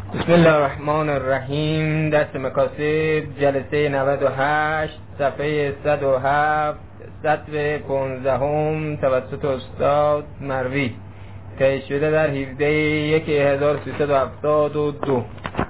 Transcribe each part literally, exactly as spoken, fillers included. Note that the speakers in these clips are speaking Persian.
بسم الله الرحمن الرحیم. دست مکاسب، جلسه نود و هشت، صفحه صد و هفت، سطر پانزدهم، توسط استاد مروی، تهیه شده در هفده یک هزار و سیصد و هفتاد و دو.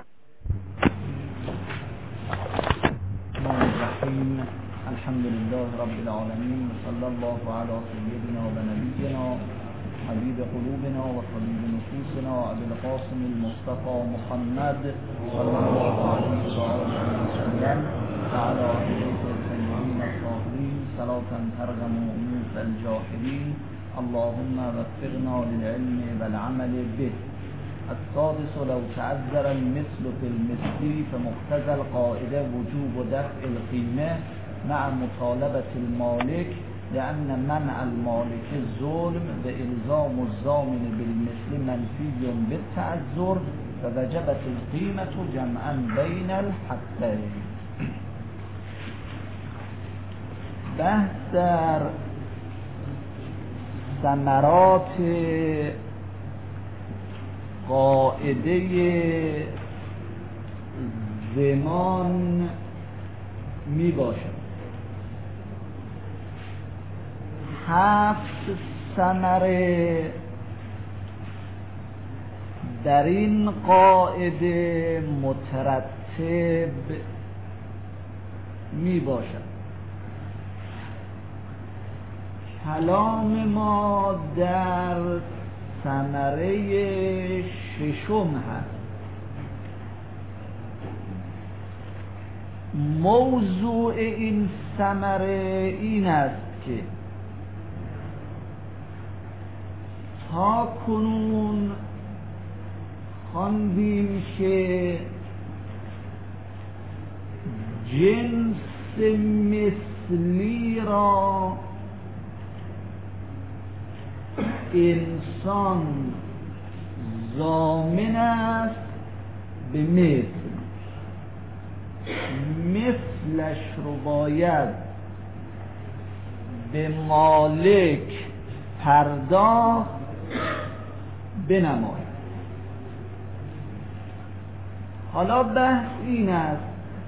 الحمد لله رب العالمین، صلی الله علی سیدنا و نبینا حبیب قلوبنا و طبیب نفوسنا ابی القاسم المصطفى محمد صلی الله علیه و آله وسلم و علی آله الطیبین الطاهرین صلاة ترغم انوف الجاهلین. اللهم وفقنا للعلم والعمل به. السادس لو تعذر المثل في المثل فمقتضى القاعده وجوب دفع القيمه مع مطالبة المالك، لأن منع المالك الظلم وإلزام الضامن بالمثل منفي بالتعذر، فوجبت القيمة جمعا بين الحقين. بحث در ثمرات قاعده ضمان می باشد. هفت ثمره در این قاعده مترتب می باشد. کلام ما در ثمره ششم هست. موضوع این ثمره این است که تا کنون خواندیم که جنس مثلی را انسان ضامن است به مثل، مثلش رو باید به مالک پرداخت بنماید. حالا بحث این است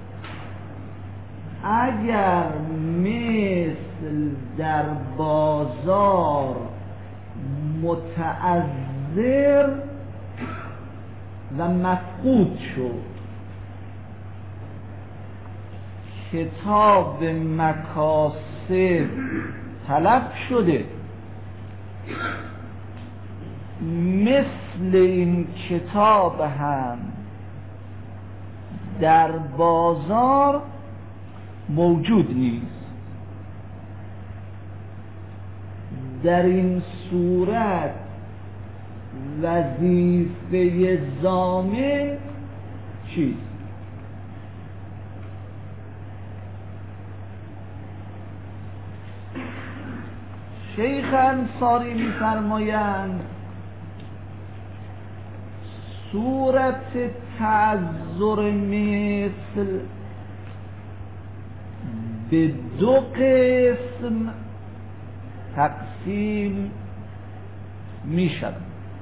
اگر مثل در بازار متعذر و مفقود شد، کتاب مکاسب تلف شده، مثل این کتاب هم در بازار موجود نیست. در این صورت وظیفه ضامن چیست؟ شیخ انصاری می‌فرمایند صورت تعذر مثل به دو قسم تقسیم می شود.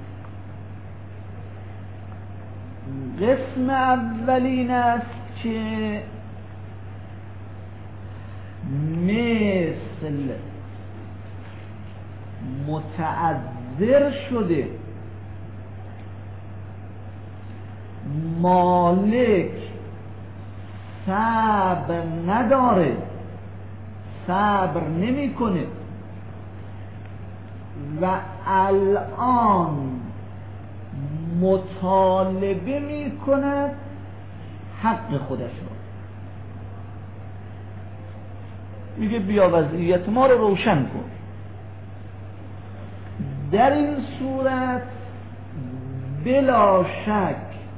قسم اولین است که مثل متعذر شده، مالک صبر نداره، صبر نمی کنه و الان مطالبه می کند حق خودش رو. میگه بیا وضعیت ما رو روشن کن. در این صورت بلا شک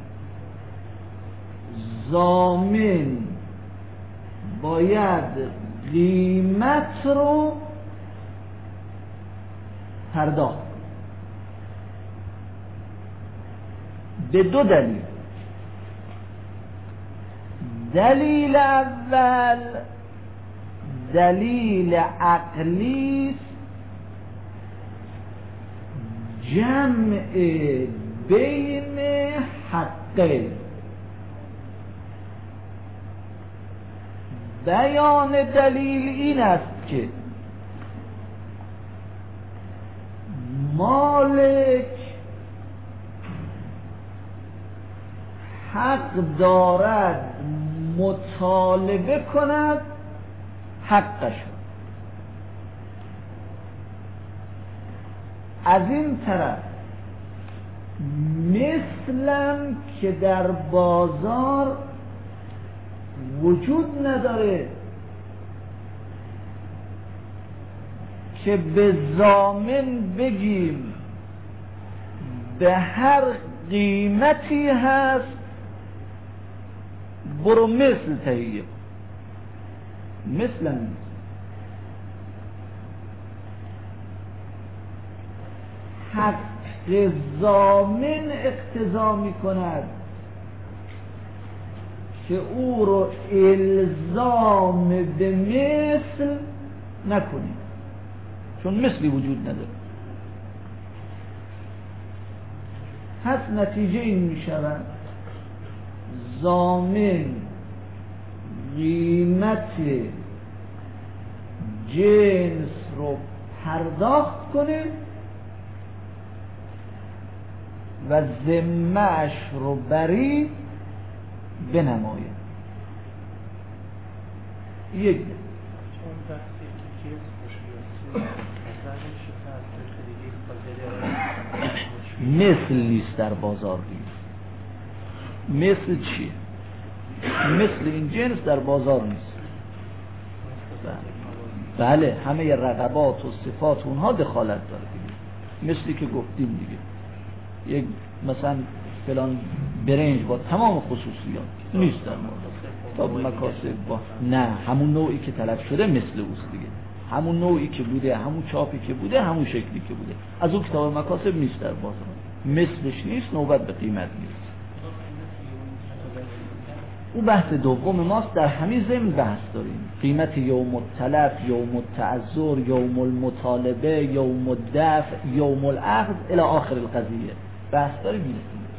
ضامن باید قیمت رو پرداخت به دو دلیل. دلیل اول دلیل عقلی جمع بین حق غیر. بیان دلیل این است که مالک حق دارد مطالبه کند حقش. از این طرف مثلا که در بازار وجود نداره که به ضامن بگیم به هر قیمتی هست برو مثل تهیه، مثلا نیست. حق ضامن اقتضا می کند که او رو الزام به مثل نکنید، چون مثلی وجود نداره. پس نتیجه این می شود ضامن قیمت جنس رو پرداخت کنه و ذمه‌اش رو بری بنماید. یک چون بحثی که کیس مشکل مثل نیست در بازار نیست. مثل چیه؟ مثل این جنس در بازار نیست. بله همه رقبات و صفات اونها دخالت داره دیگه. مثلی که گفتیم دیگه، یک مثلا فلان برنج با تمام خصوصیات نیست در مورد تا مکاسب با نه همون نوعی که طلب شده مثل اوست دیگه، همون نوعی که بوده، همون چاپی که بوده، همون شکلی که بوده، از اون کتاب مکاسب نیست در بازار، مثلش نیست، نوبت به قیمت نیست. اون بحث دوم ماست، در همین ضمن بحث داریم قیمت یوم التلف، یوم التعذر، یوم المطالبه، یوم الدفع، یوم الاخذ الی آخر القضیه بحث داریم.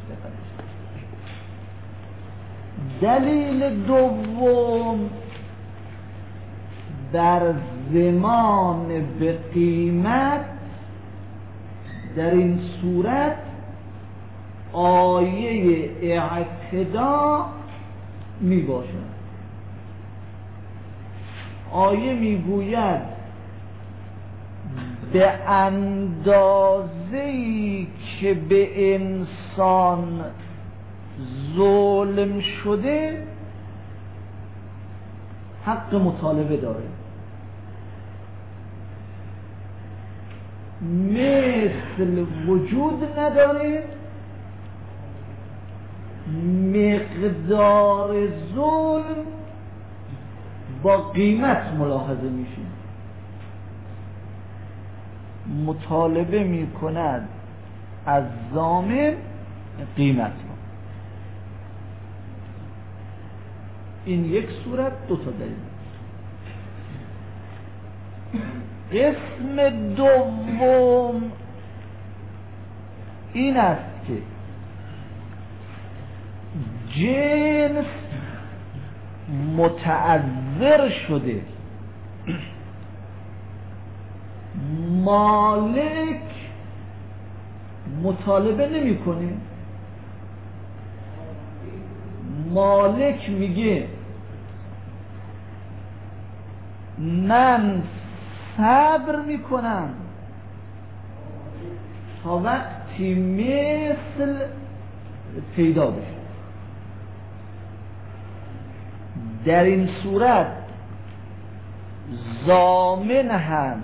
دلیل دوم در زمان به قیمت، در این صورت آیه اعتدا می باشد. آیه می گوید به اندازه‌ای که به انسان ظلم شده حق مطالبه داره. مثل وجود نداره، مقدار ظلم با قیمت ملاحظه میشه. مطالبه میکند از ضامن قیمت رو. این یک صورت، دو تا دلیل. قسم دوم این است که جنس متعذر شده، مالک مطالبه نمی کنه. مالک میگه من صبر میکنم تا وقتی مثل پیدا بشه. در این صورت ضامن هم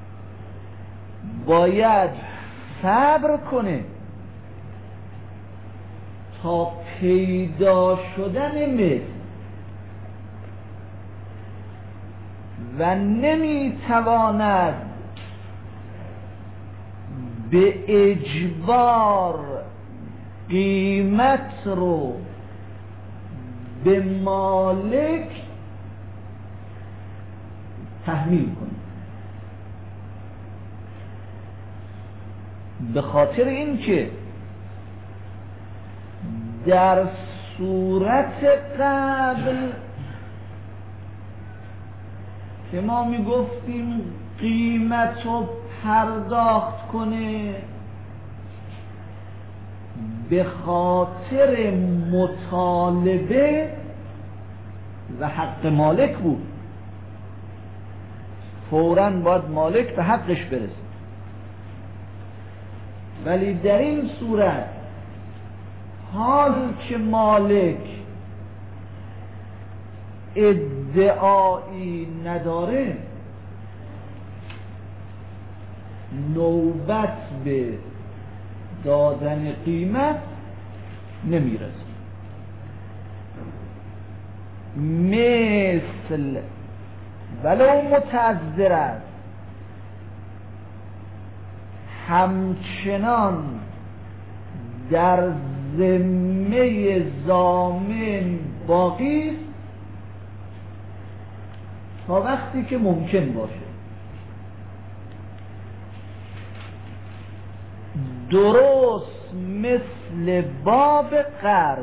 باید صبر کنه تا پیدا شدن مثل و نمیتواند به اجبار قیمت رو به مالک تحمیل کنه. به خاطر اینکه در صورت قبل که ما میگفتیم قیمت رو پرداخت کنه به خاطر مطالبه و حق مالک بود، فوراً باید مالک به حقش برسه. ولی در این صورت حال که مالک ادعایی نداره، نوبت به دادن قیمت نمیرسه. مثل ولو متعذر است، همچنان در ذمه ضامن باقی است تا وقتی که ممکن باشه. درست مثل باب قرض،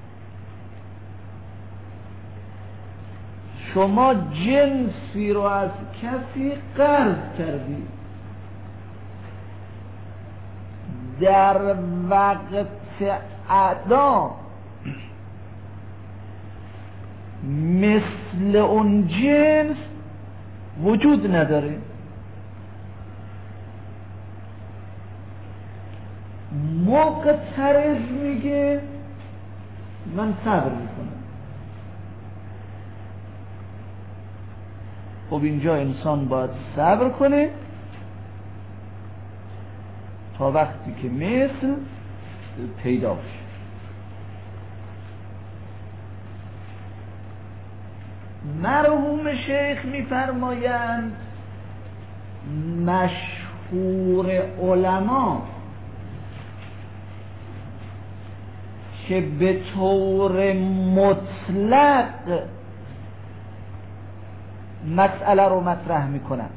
شما جنسی رو از کسی قرض کردی، در وقت ادا مثل اون جنس وجود نداره. مقترض میگه من صبر میکنم. خب اینجا انسان باید صبر کنه تا وقتی که مثل پیدا بشه. مرحوم شیخ میفرمایند مشهور علما که به طور مطلق مسئله رو مطرح میکنن،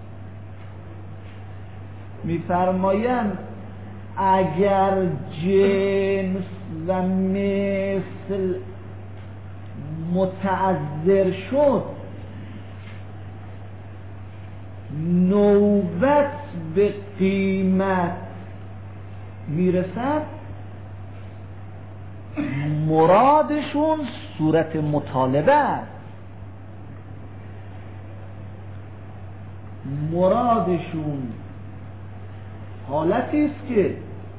میفرمایند اگر جنس و مثل متعذر شد، نوبت به قیمت میرسد، مرادشون صورت مطالبه است. مرادشون حالتی است که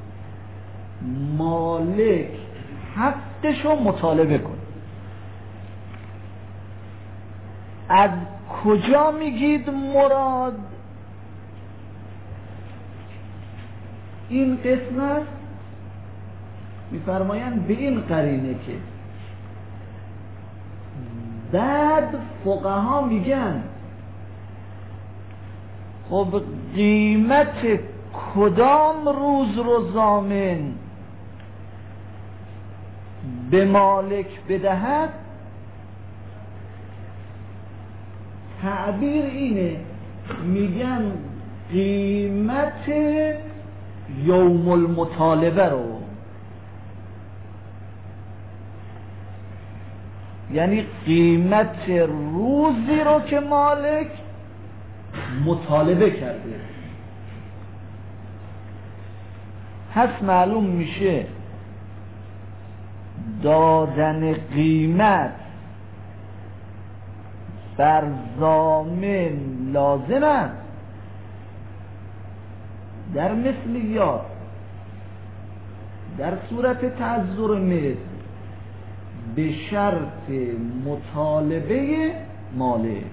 مالک حقشو مطالبه کنه. از کجا میگید مراد این قسمت؟ میفرمایند به این قرینه که بعد فقها میگن خب قیمت کدام روز رو ضامن به مالک بدهد؟ تعبیر اینه، میگن قیمت یوم المطالبه رو، یعنی قیمت روزی رو که مالک مطالبه کرده. پس معلوم میشه دادن قیمت بر ضامن لازم است در مثل یا در صورت تعذر مثل به شرط مطالبه مالک.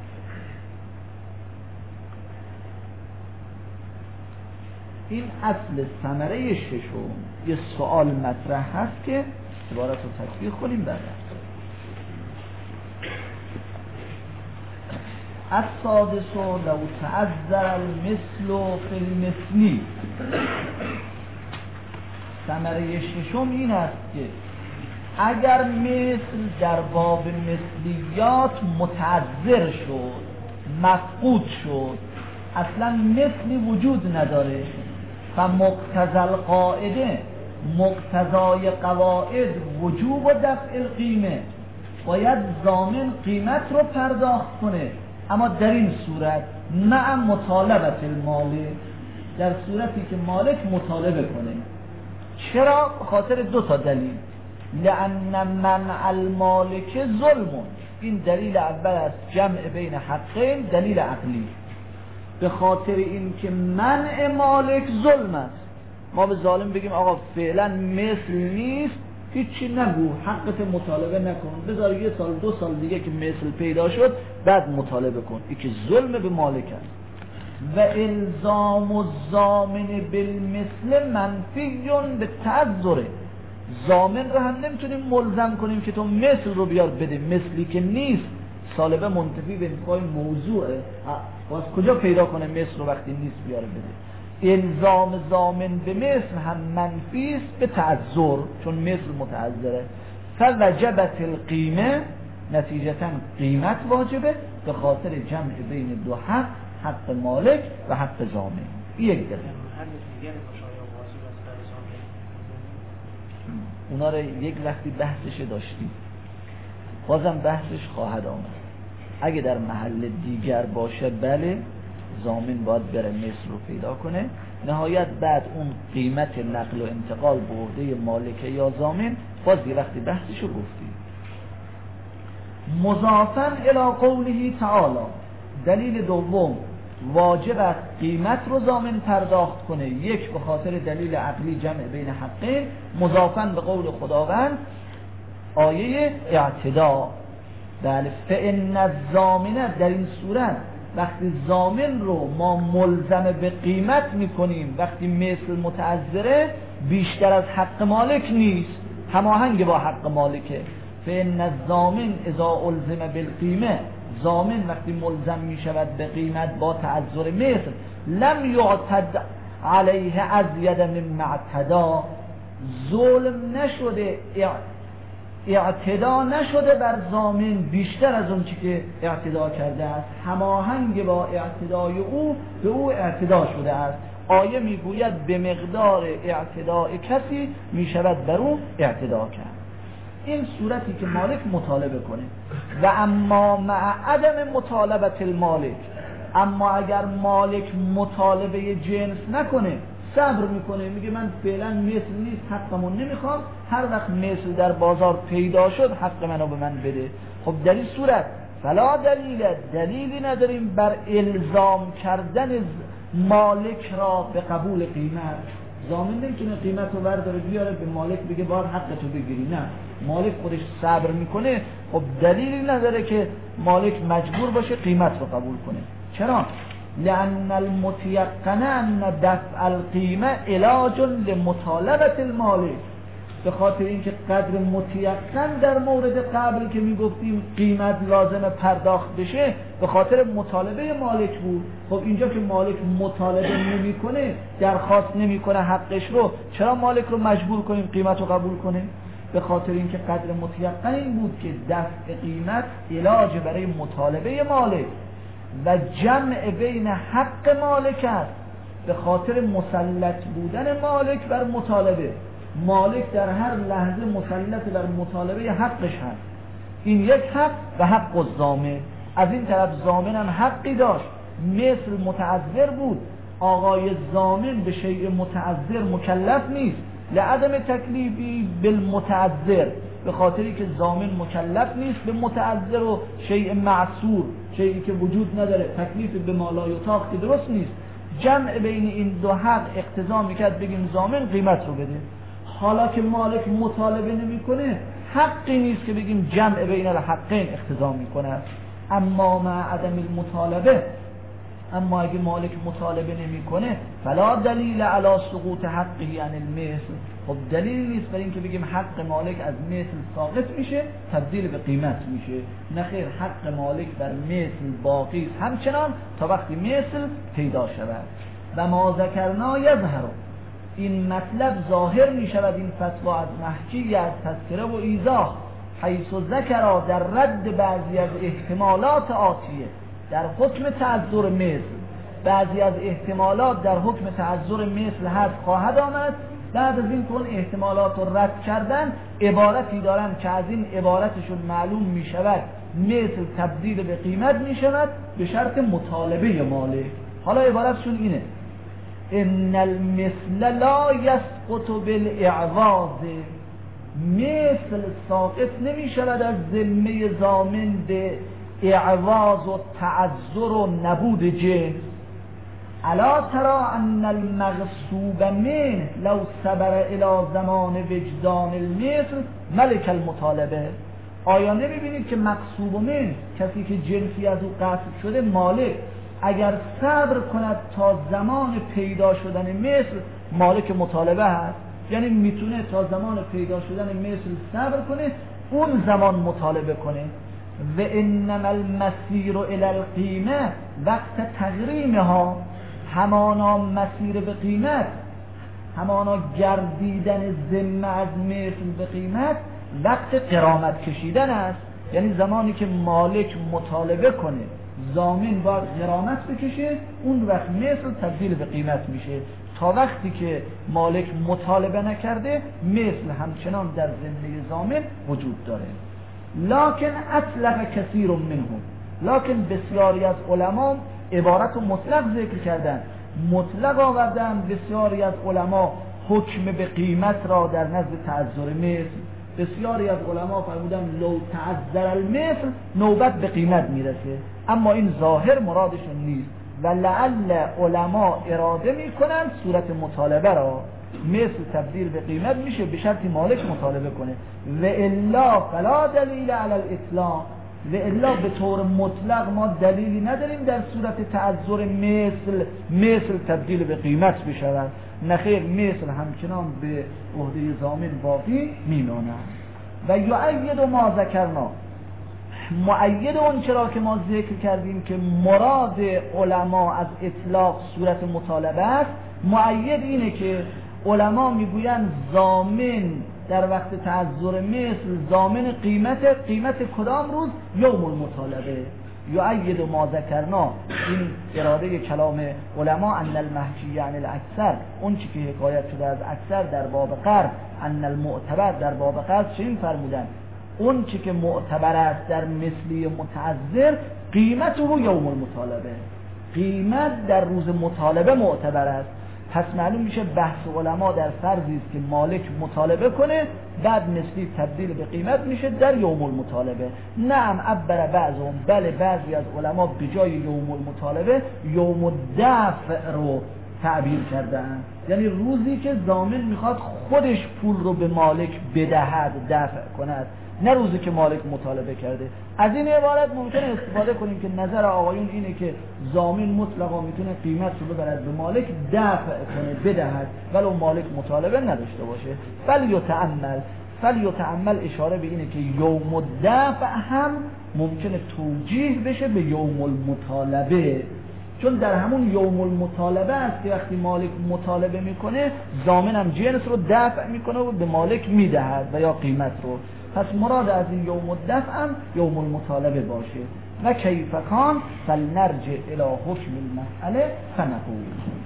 این اصل ثمره ششم. یه سوال مطرح هست که عبارت رو تطبیق کنیم. بعد السادس لو تعذر المثل فی المثلی. ثمره ششم این است که اگر مثل در باب مثلیات متعذر شد، مفقود شد، اصلا مثلی وجود نداره، فمقتضی القاعده مقتضای قواعد وجوب و دفع القیمه، باید ضامن قیمت رو پرداخت کنه، اما در این صورت مع مطالبت المالک، در صورتی که مالک مطالبه کنه. چرا؟ خاطر دو تا دلیل. لأن منع المالک ظلم، این دلیل اول است، جمع بین حقین، دلیل عقلی. به خاطر این که منع مالک ظلم است، ما به ظالم بگیم آقا فعلا مثل نیست، هیچی نگو، حقت مطالبه نکن، بذار یه سال دو سال دیگه که مثل پیدا شد بعد مطالبه کن، این که ظلم به مالک است. و الزام الضامن بالمثل منفی به تعذره، ضامن رو هم نمیتونیم ملزم کنیم که تو مثل رو بیار بده، مثلی که نیست، سالبه منتفی به انتفاع موضوعه، باز کجا پیدا کنه مثل رو وقتی نیست بیاره بده. الزام ضامن به مثل هم منفی است به تعذر، چون مثل متعذره. فوجبت القیمه، نتیجتا قیمت واجبه به خاطر جمع بین دو حق، حق مالک و حق ضامن. یک دلیل. اونا رو یک وقتی بحثش داشتیم، بازم بحثش خواهد آمد. اگه در محل دیگر باشه بله، ضامن باید بره مثل رو پیدا کنه، نهایت بعد اون قیمت نقل و انتقال به عهده مالک یا ضامن، باز یه وقتی بحثش رو گفتیم. مضافاً الی قوله تعالی، دلیل دوم، واجب است قیمت رو ضامن پرداخت کنه، یک به خاطر دلیل عقلی جمع بین حقین، مضافاً به قول خداوند آیه اعتدا. بله، فإن الضامن، در این صورت وقتی ضامن رو ما ملزم به قیمت میکنیم، وقتی مثل متعذره بیشتر از حق مالک نیست، هماهنگ با حق مالکه. فإن الضامن اذا الزم بالقیمه، ضامن وقتی ملزم میشود به قیمت با تعذر مثل، لم یعتد علیه ازید مما اعتدا، ظلم نشده، اعتدا نشده بر ضامن بیشتر از اون چی که اعتدا کرده است، هماهنگ با اعتدای او به او اعتدا شده است. آیه میگوید به مقدار اعتدای کسی میشود بر او اعتدا کرد. این صورتی که مالک مطالبه کنه. و اما مع عدم مطالبت المالک، اما اگر مالک مطالبه جنس نکنه، صبر میکنه، میگه من فعلا مثل نیست، حقمون نمیخوام، هر وقت مثل در بازار پیدا شد حق منو به من بده، خب در این صورت فلا دلیل، دلیلی نداریم بر الزام کردن مالک را به قبول قیمت. ضامن نمیتونه قیمت رو برداره بیاره به مالک بگه باید حقتو بگیری، نه، مالک خودش صبر میکنه، خب دلیلی نداره که مالک مجبور باشه قیمت رو قبول کنه. چرا؟ لأن المتيقن أن دفع القیمه علاج لمطالبت المالک، به خاطر اینکه قدر متیقن در مورد قبل که میگفتیم قیمت لازم پرداخت بشه به خاطر مطالبه مالک بود. خب اینجا که مالک مطالبه نمیکنه، درخواست نمیکنه حقش رو، چرا مالک رو مجبور کنیم قیمت رو قبول کنه؟ به خاطر اینکه قدر متیقن این بود که دفع قیمت علاج برای مطالبه مالک و جمع بین حق مالک است، به خاطر مسلط بودن مالک بر مطالبه. مالک در هر لحظه مسلط بر مطالبه حقش هست، این یک حق و حق الضامن. از این طرف ضامن هم حقی داشت، مثل متعذر بود، آقای ضامن به شیء متعذر مکلف نیست، لعدم تکلیفی بالمتعذر، به خاطری که ضامن مکلف نیست به متعذر و شیء معصور، شیئی که وجود نداره، تکلیف به ما لا یطاق که درست نیست. جمع بین این دو حق اقتضا میکرد بگیم ضامن قیمت رو بده. حالا که مالک مطالبه نمیکنه، حقی نیست که بگیم جمع بین الحقین اقتضا میکنه. اما مع عدم المطالبه، اما اگه مالک مطالبه نمیکنه، فلا دلیل علی سقوط حقه عن المثل، خب دلیل نیست برای اینکه بگیم حق مالک از مثل ساقط میشه تبدیل به قیمت میشه. نه خیر، حق مالک بر مثل باقی است همچنان تا وقتی مثل پیدا شود. و ما ذکرنا یظهر، این مطلب ظاهر میشود، این فتوا از محکی از تذکره و ایضاح، حیث ذکر در رد بعضی از احتمالات آتیه، در حکم تعذر مثل، بعضی از احتمالات در حکم تعذر مثل هست خواهد آمد بعد از این که اون احتمالات رو رد کردن عبارتی دارن که از این عبارتشون معلوم می شود مثل تبدیل به قیمت می شود به شرط مطالبه مالک. حالا عبارتشون اینه: ان المثل لا یسقط بالاعواض، مثل ساقط نمی شود از ذمه ضامن به اعواض و تعذر و نبود جنس. الا ترى ان المغصوب منه لو صبر الى زمان وجدان المثل ملک المطالبه. آیا نمیبینید که مغصوب من، کسی که جنسی از او قطع شده، مالک اگر صبر کند تا زمان پیدا شدن مثل مالک مطالبه هست، یعنی میتونه تا زمان پیدا شدن مثل صبر کنه، اون زمان مطالبه کنه. و انما المسیر الى القیمه وقت تغریمها، همانا مسیر به قیمت، همانا گردیدن ذمه از مثل به قیمت وقت غرامت کشیدن است. یعنی زمانی که مالک مطالبه کنه ضامن باید غرامت بکشه، اون وقت مثل تبدیل به قیمت میشه. تا وقتی که مالک مطالبه نکرده مثل همچنان در ذمه ضامن وجود داره. لکن اطلق کثیر منهم، لکن بسیاری از علما عبارت و مطلق ذکر کردن، مطلق آوردن بسیاری از علما حکم به قیمت را در نزد تعذر مثل. بسیاری از علما فرمودن لو تعذر المثل نوبت به قیمت میرسه، اما این ظاهر مرادشون نیست و لعل علما اراده میکنن صورت مطالبه را مثل تبدیل به قیمت میشه به شرطی مالک مطالبه کنه. و الا فلا دلیل علی الاطلاق، و الا به طور مطلق ما دلیلی نداریم در صورت تعذر مثل مثل تبدیل به قیمت بشود. نخیر، مثل همچنان به عهده ضامن باقی میماند. و یؤید ما ذکرنا، مؤید اون چرا که ما ذکر کردیم که مراد علما از اطلاق صورت مطالبه است، مؤید اینه که علما میگویند ضامن در وقت تعذر مثل ضامن قیمت، قیمت کدام روز؟ یوم المطالبه. یؤید ما ذکرنا، این اراده کلام علما، ان المحکی عن الاکثر، اون چی که حکایت شده از اکثر در باب قرض، ان المعتبر در باب قرض چنین فرمودن اون چی که معتبر است در مثلی متعذر قیمت رو یوم المطالبه، قیمت در روز مطالبه معتبر است. پس معلوم میشه بحث علما در فرضی است که مالک مطالبه کنه بعد مثلی تبدیل به قیمت میشه در یوم المطالبه. نعم عبر بعضهم، بله بعضی از علما به جای یوم المطالبه یوم الدفع رو تعبیر کردن، یعنی روزی که ضامن میخواد خودش پول رو به مالک بدهد، دفع کند، نه روزی که مالک مطالبه کرده. از این عبارت ممکنه استفاده کنیم که نظر آقایون اینه که ضامن مطلقا میتونه قیمت رو ببرد به مالک، دفع کنه، بدهد، ولو مالک مطالبه نداشته باشه. فلیتأمل، فلیتأمل اشاره به اینه که یوم الدفع هم ممکنه توجیه بشه به یوم المطالبه، چون در همون یوم المطالبه است که وقتی مالک مطالبه میکنه ضامن هم جنس رو دفع میکنه و به مالک میدهد و یا قیمت رو. پس مراد از این یوم الدفع هم یوم المطالبه باشه. و کیف کان فلنرجع الی حکم المسئله فنقول.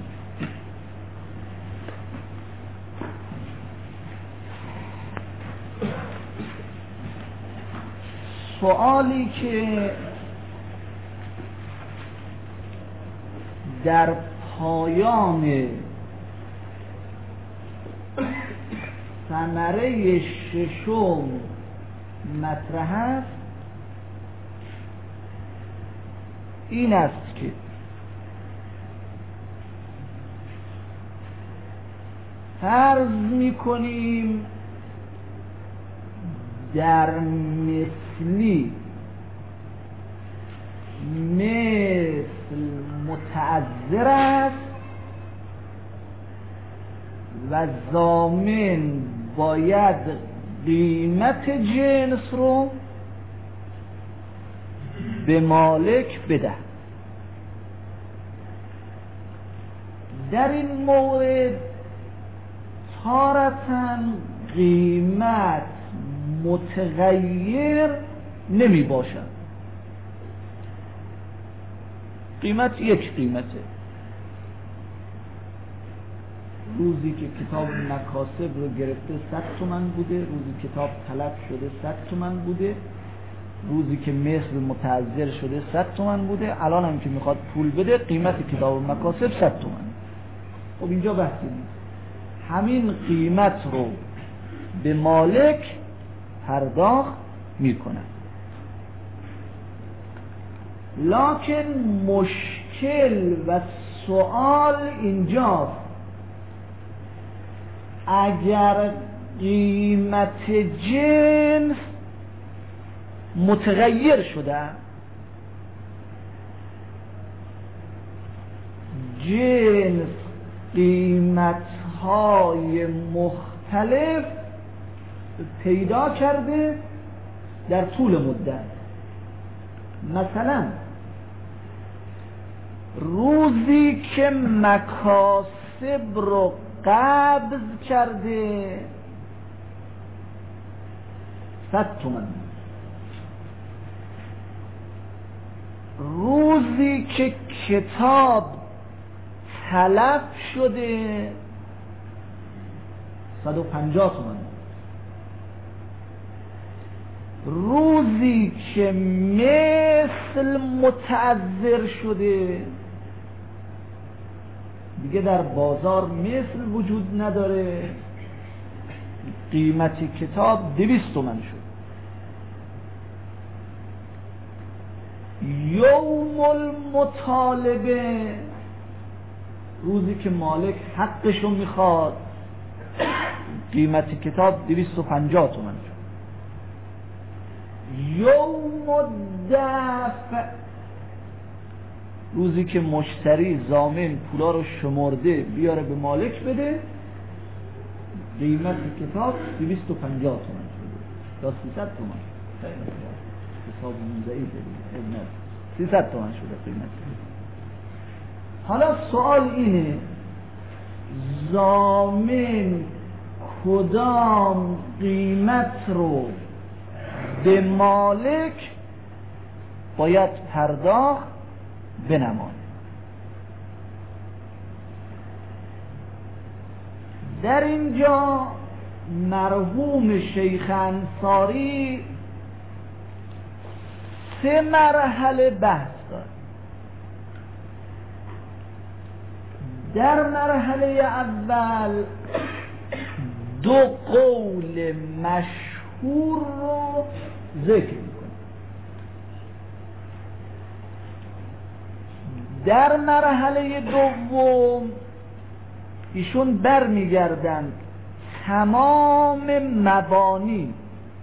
سوالی که در پایان ثمره ششم مطرح است این است که فرض می‌کنیم در مثلی مثل متعذر است و ضامن باید قیمت جنس رو به مالک بده. در این مورد تارتاً قیمت متغیر نمی باشد، قیمت یک قیمته. روزی که کتاب مکاسب رو گرفته صد تومن بوده، روزی کتاب تلف شده صد تومن بوده، روزی که مثل متعذر شده صد تومن بوده، الان هم که میخواد پول بده قیمت کتاب مکاسب صد تومن. خب اینجا بحثی نیست، همین قیمت رو به مالک پرداخت میکنن. لکن مشکل و سوال اینجاست، اگر قیمت جنس متغیر شده، جنس قیمت‌های مختلف پیدا کرده در طول مدت، مثلا روزی که مکاسب رو قبض کرده صد تومن، روزی که کتاب تلف شده صد و پنجاه تومن، روزی که مثل متعذر شده، دیگه در بازار مثل وجود نداره، قیمت کتاب دویست تومن شد. یوم المطالبه، روزی که مالک حقشو میخواد، قیمت کتاب دویست و پنجاه تومن شد. یوم الدفع، روزی که مشتری ضامن پولا رو شمرده بیاره به مالک بده، قیمت کتاب دویست و پنجاه تومن شده تا سیصد تومن. حساب ضعیفه دیگه، سیصد تومن شده قیمت. حالا سوال اینه، ضامن کدام قیمت رو به مالک باید پرداخت بنماید؟ در اینجا مرحوم شیخ انصاری سه مرحله بحث دارد. در مرحله اول دو قول مشهور رو ذکر میکنه. در مرحله دوم ایشون برمیگردند تمام مبانی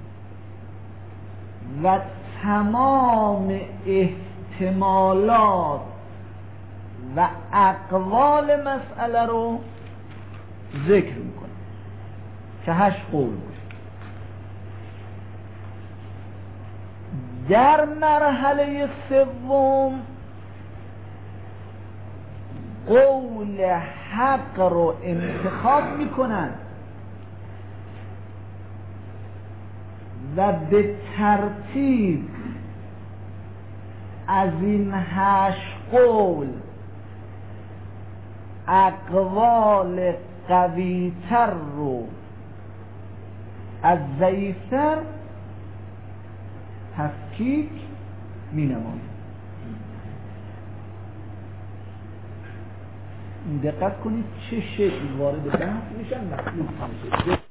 و تمام احتمالات و اقوال مسئله رو ذکر میکنه که هشت قول باشه. در مرحله سوم قول حق رو انتخاب میکنن و به ترتیب از این هشت قول اقوال قویتر رو از ضعیفتر تفکیک می نماید. دقت کنید چه شکل وارد بحث میشن مخلوط میشه.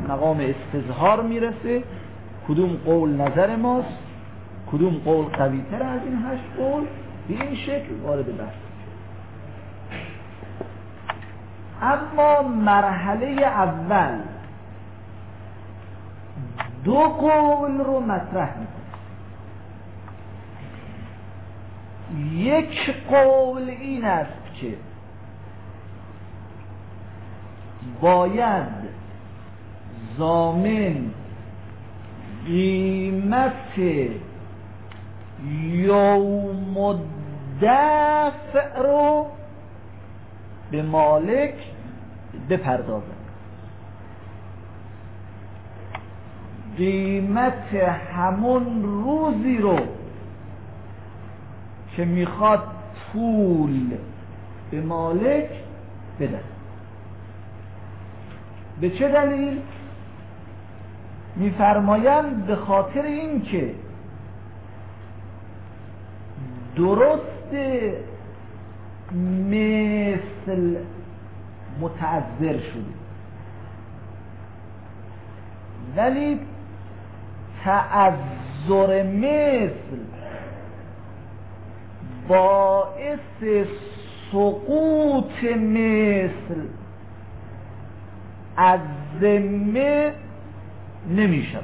مقام استظهار میرسه، کدوم قول نظر ماست، کدوم قول قوی تر از این هشت قول، به این شکل وارد بحث. اما مرحله اول دو قول رو مطرح میکنه. یک قول این است که باید ضامن قیمت یوم الدفع رو به مالک بپردازه. قیمت همون روزی رو که میخواد پول به مالک بده. به چه دلیل؟ میفرمایند به خاطر این که درست مثل متعذر شده، ولی تعذر مثل باعث سقوط مثل از ذمه نمیشه.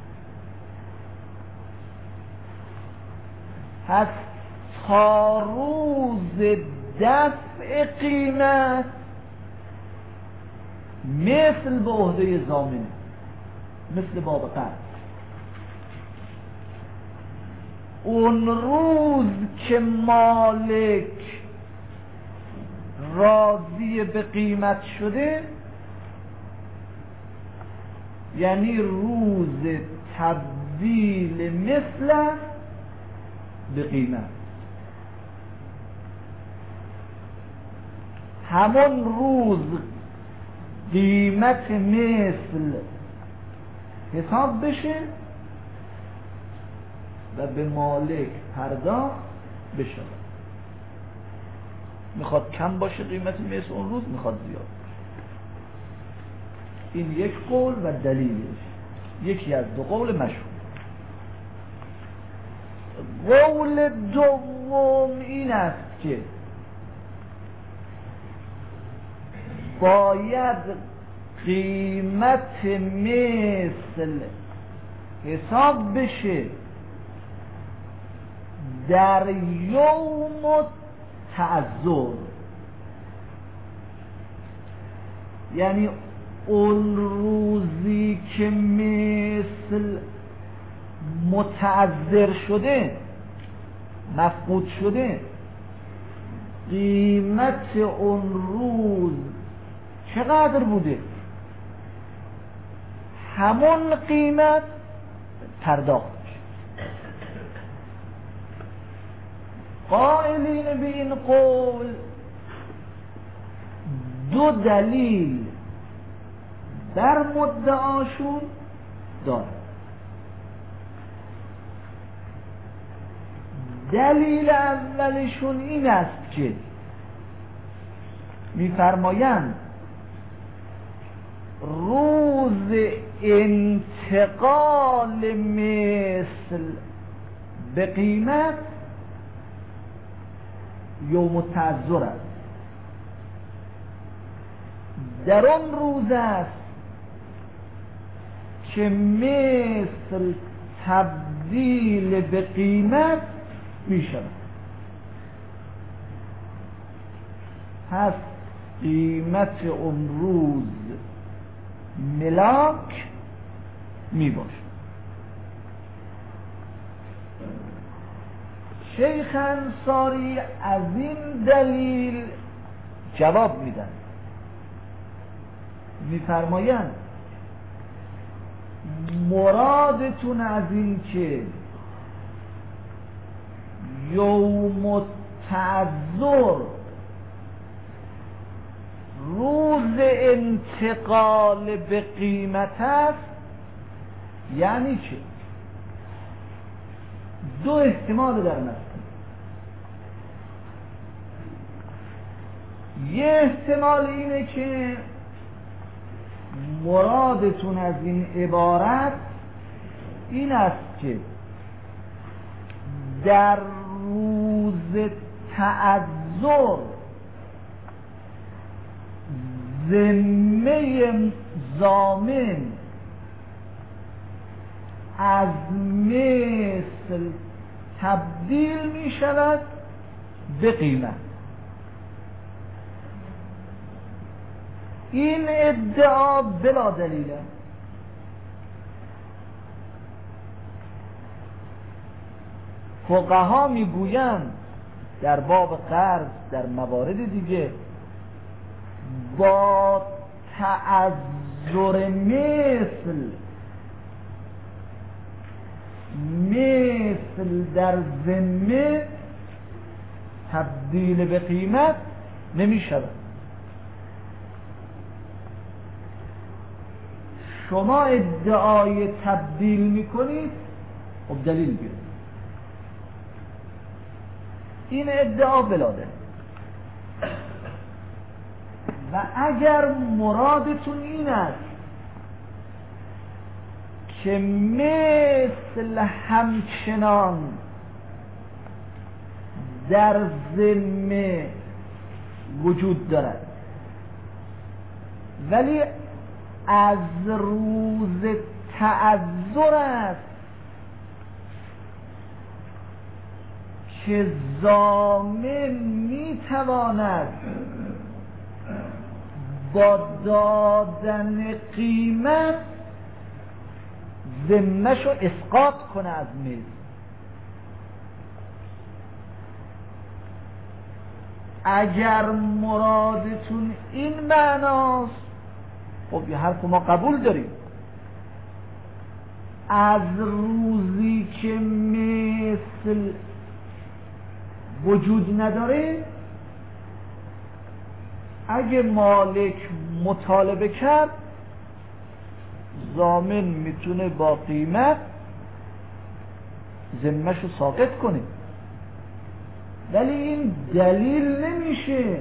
پس تا روز دفع قیمت مثل به عهده ضامنه، مثل باب قرض. اون روز که مالک راضی به قیمت شده، یعنی روز تبدیل مثل به قیمت. همون روز قیمت مثل حساب بشه و به مالک پرداخت بشه. میخواد کم باشه قیمت مثل اون روز، میخواد زیاد باشه. این یک قول و دلیلش یکی از دو قول مشهور. قول دوم این است که باید قیمت مثل حساب بشه در یوم تعذر، یعنی اون روزی که مثل متعذر شده، مفقود شده، قیمت اون روز چقدر بوده؟ همون قیمت پرداخت میشه. قائلین به این قول دو دلیل در مدعاشون دارن. دلیل اولشون این است که میفرمایند روز انتقال مثل به قیمت یوم التعذر است. در آن روز است که مثل تبدیل به قیمت می شود. پس قیمت اون روز ملاک می باشد. شیخ انصاری از این دلیل جواب میدن، میفرمایند مرادتون از این که یوم التعذر روز انتقال به قیمت است، یعنی چه؟ دو احتمال در نظر. یه احتمال اینه که مرادتون از این عبارت این است که در روز تعذر ذمه ضامن از مثل تبدیل می شود به قیمت. این ادعا بلا دلیل است. فقها میگویند در باب قرض در موارد دیگه با تعذر مثل مثل در ذمه تبدیل به قیمت نمی شود. شما ادعای تبدیل می کنید، خب دلیل بیارید. این ادعا بلا دلیل. و اگر مرادتون این است که مثل همچنان در ذمه وجود دارد ولی از روز تعذر است که ضامن میتواند با دادن قیمت ذمه‌شو اسقاط کنه از میز. اگر مرادتون این معناست، خب یه حرف ما قبول داریم. از روزی که مثل وجود نداره، اگه مالک مطالبه کرد، ضامن میتونه با قیمت ذمه‌شو ساقط کنه. ولی این دلیل نمیشه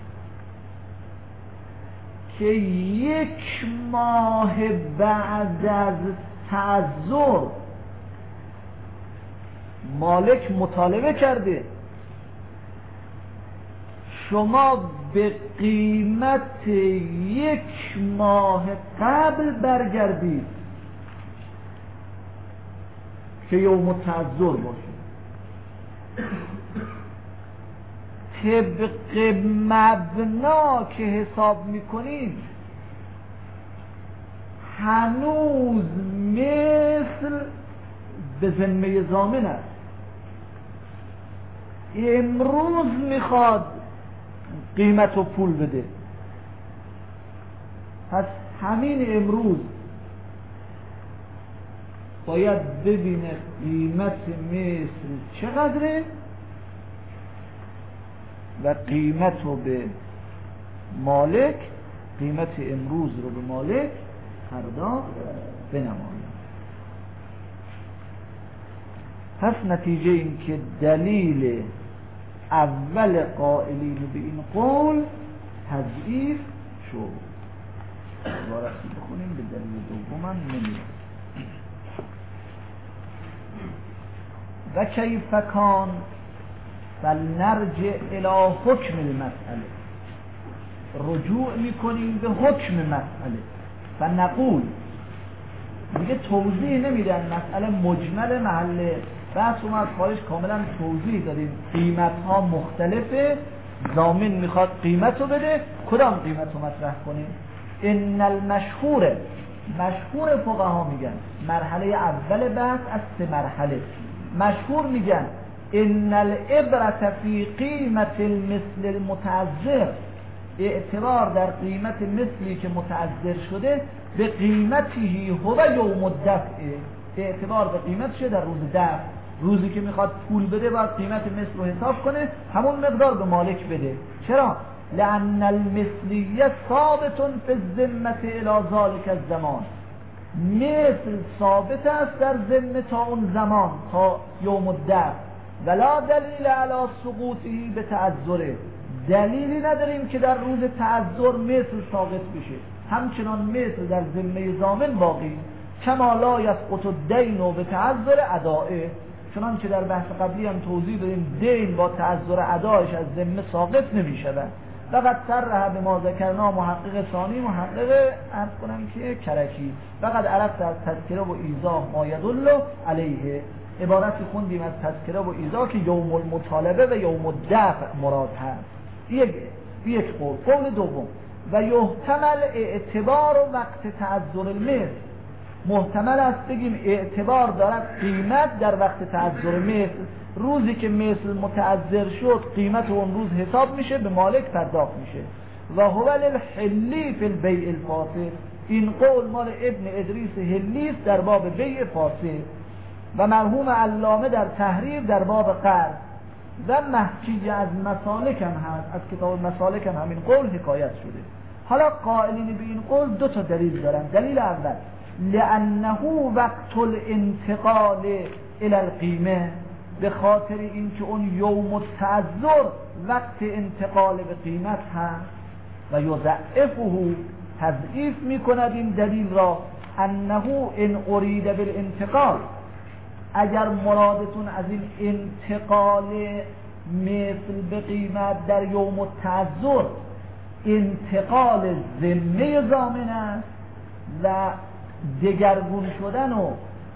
که یک ماه بعد از تعذر مالک مطالبه کرده، شما به قیمت یک ماه قبل برگردید که یوم تعذر باشه. طبق مبنا که حساب میکنید هنوز مثل به ذمه ضامن است. امروز میخواد قیمت و پول بده، پس همین امروز باید ببینه قیمت مثل چقدره و قیمت رو به مالک، قیمت امروز رو به مالک فردا بنماید. پس نتیجه این که دلیل اول قائلین به این قول تضعیف شد. عبارتی بخونیم به دلیل دوم هم نمیاد. و کیف کان فلنرجع الی حکم المسئله، رجوع میکنیم به حکم مسئله و نقول، دیگه توضیح نمیدن، مسئله مجمل محل بحث اومد خارج، کاملا توضیح دادیم قیمت ها مختلفه، ضامن میخواد قیمت رو بده، کدام قیمت رو مطرح کنیم؟ ان المشهور، مشهور فقها میگن مرحله اول بحث از سه مرحله، مشهور میگن ان العبرة فی قیمت المثل المتعذر، اعتبار در قیمت مثلی که متعذر شده به قیمتی هو یوم الدفع، اعتبار به قیمتشه در روز دفع، روزی که میخواد پول بده باید قیمت مثل رو حساب کنه، همون مقدار به مالک بده. چرا؟ لأن المثلیه ثابت فی الذمة الی ذلک الزمان، مثل ثابت است در ذمه تا اون زمان، تا یوم الدفع، ولا دلیل علی سقوطه به تعذره، دلیلی نداریم که در روز تعذر مثل ساقط بشه، همچنان مثل در ذمه ضامن باقی. کما لا یسقط الدین به تعذر ادائه، چنانچه در بحث قبلی هم توضیح دادیم دین با تعذر ادایش از ذمه ساقط نمی‌شود. فقط صرح به ما ذکرنا محقق ثانی محقق عرض کنم که کرکی فقط عرفت از تذکره و ایضاح ما یدل علیه، عبارتی خوندیم از تذکره و ایضاح که یوم المطالبه و یوم الدفع مراد هست. یک یک قول. قول دوم و یحتمل اعتبار و وقت تعذر المثل، محتمل است بگیم اعتبار دارد قیمت در وقت تعذر مثل، روزی که مثل متعذر شد قیمت اون روز حساب میشه، به مالک پرداخت میشه. و هو للحلی فی البیع الفاسد، این قول مال ابن ادریس حلی است در باب بیع فاسد، و مرحوم علامه در تحریر در باب قرض، و محجی از مسالک هم هست، از کتاب مسالک هم همین قول حکایت شده. حالا قائلین به این قول دو تا دلیل دارن. دلیل اول لانه وقت الانتقال الى القیمه، به خاطر اینکه اون یوم التعذر وقت انتقال به قیمت هست. و یضعفه، تضعیف میکند این دلیل را، انه ان ارید بالانتقال، اگر مرادتون از این انتقال مثل به قیمت در یوم التعذر انتقال ذمه ضامن است و دگرگون شدن و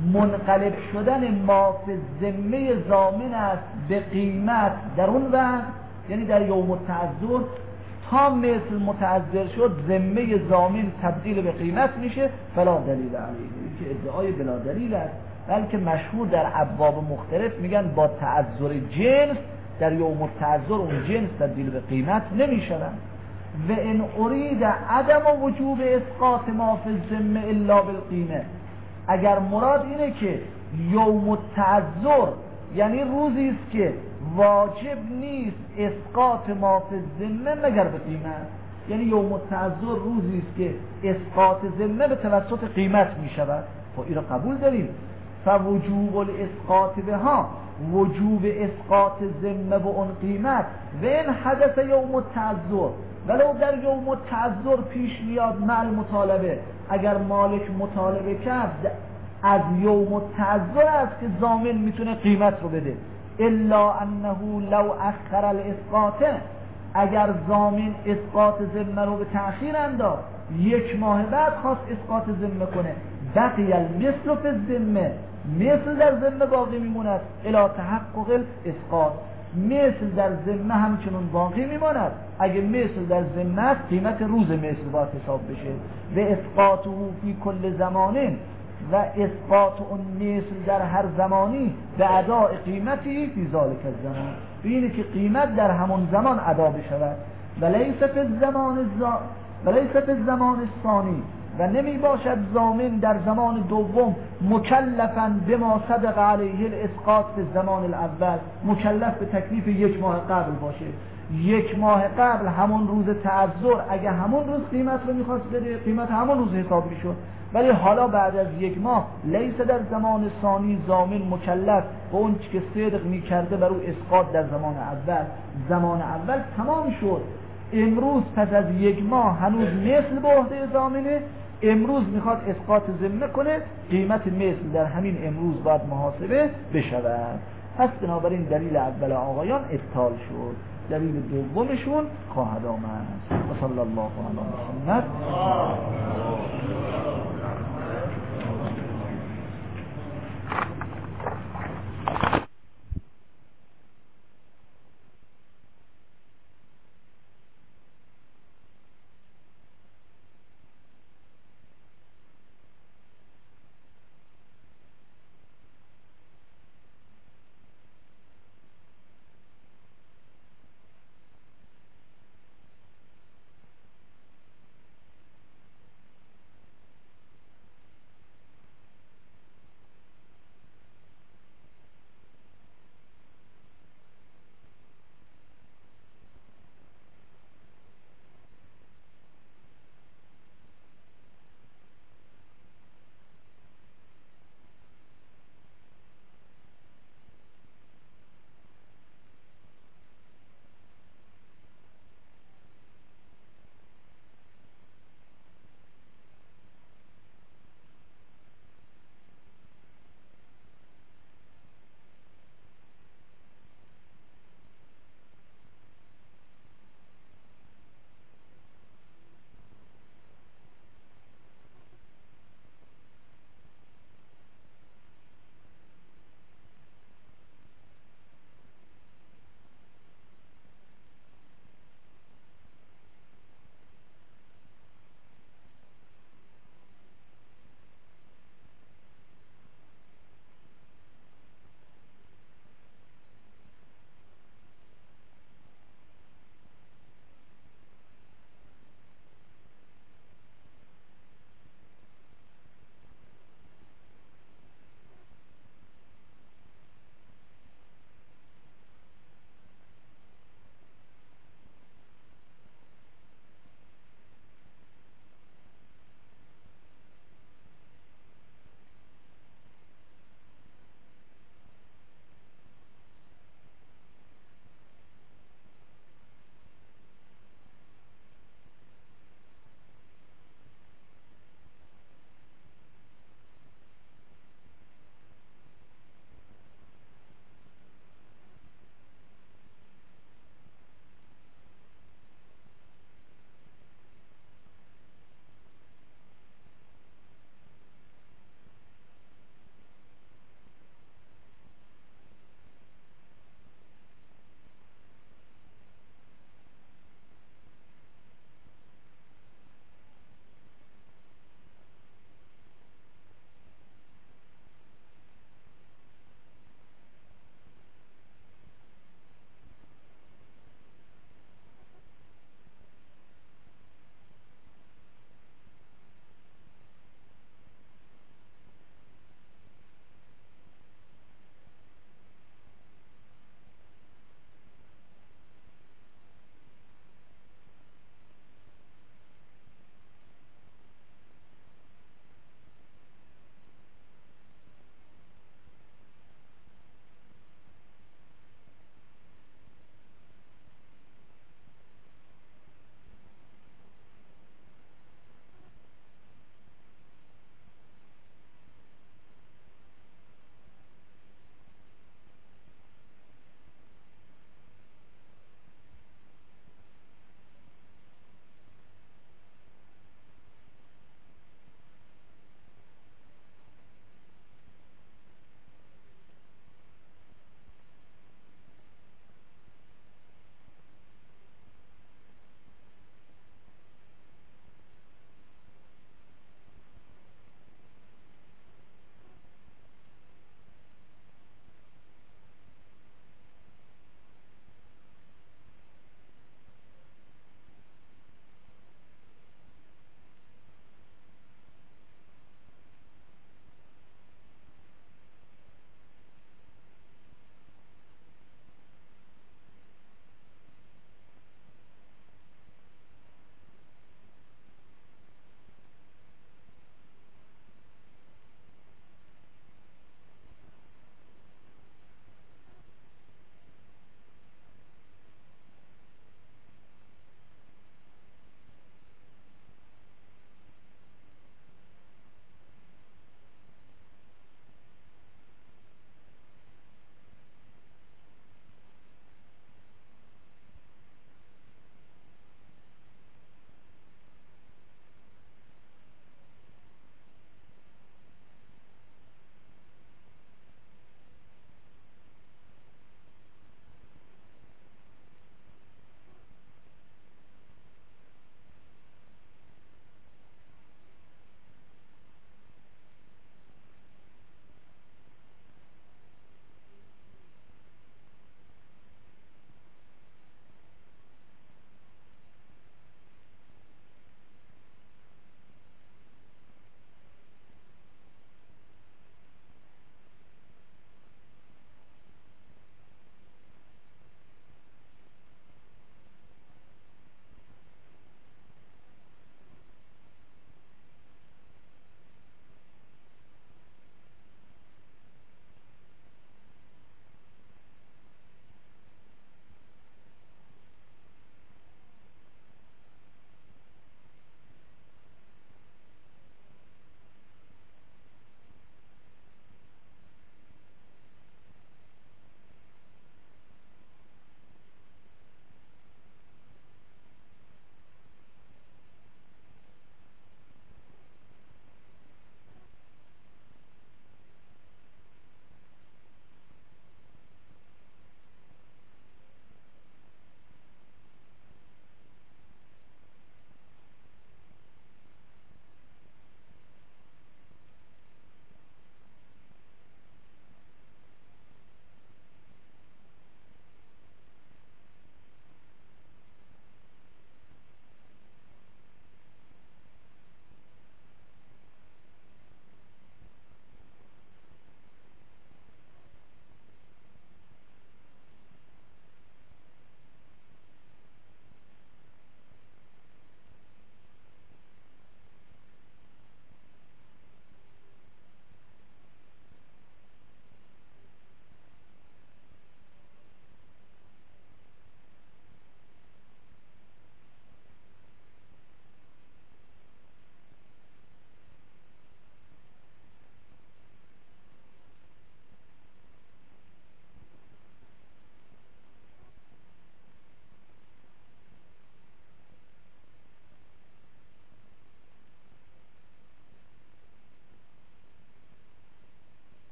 منقلب شدن ما فی ذمه ضامن است به قیمت در اون وقت، یعنی در یوم التعذر تا مثل متعذر شد ذمه ضامن تبدیل به قیمت میشه، فلا دلیل علیه، که ادعای بلا دلیل است، بلکه مشهور در ابواب مختلف میگن با تعذر جنس در یوم التعذر اون جنس تبدیل به قیمت نمیشود. و ان ارید عدم وجوب اسقاط ما فی الذمه الا بالقیمه، اگر مراد اینه که یوم التعذر یعنی روزی است که واجب نیست اسقاط ما فی الذمه مگر به قیمت، یعنی یوم التعذر روزی است که اسقاط ذمه به توسط قیمت می شود، خب این را قبول داریم. فوجوب الاسقاط بها، وجوب اسقاط ذمه به اون قیمت، و این حدث یوم التعذر، ولو در یوم التعذر پیش میاد مع المطالبه، اگر مالک مطالبه کرد از یوم التعذر است که ضامن میتونه قیمت رو بده، الا انه لو اخر الاسقاط، اگر ضامن اسقاط ذمه رو به تأخیر انداخت، یک ماه بعد خواست اسقاط ذمه کنه، بقی المثل فی الذمه، مثل در ذمه باقی میموند، الی تحقق الاسقاط، مثل در ذمه همچنون باقی میماند. اگه مثل در ذمه است قیمت روز مثل باید حساب بشه، و اسقاطه فی کل زمانه، و اسقاط اون مثل در هر زمانی به اداء قیمتی فی ذالک الزمان، اینه که قیمت در همون زمان ادا بشود. و لیس فی الزمان الزا و لیس فی الزمان الثانی، و نمی باشد ضامن در زمان دوم مکلفاً بما صدق علیه الاسقاط فی الزمان الاول، مکلف به تکلیف یک ماه قبل باشه. یک ماه قبل همون روز تعذر اگه همون روز قیمت رو میخواست بده، قیمت همون روز حساب میشد، ولی حالا بعد از یک ماه لیس در زمان ثانی ضامن مکلف با اون چی که صدق میکرده بر او اسقاط در زمان اول، زمان اول تمام شد، امروز پس از یک ماه هنوز مثل به عهده ضامنه، امروز میخواد اسقاط ذمه کنه، قیمت مثل در همین امروز باید محاسبه بشود. پس بنابراین دلیل اول آقایان ابطال شد، دلیل دومشون خواهد آمد. و صلی الله علی محمد.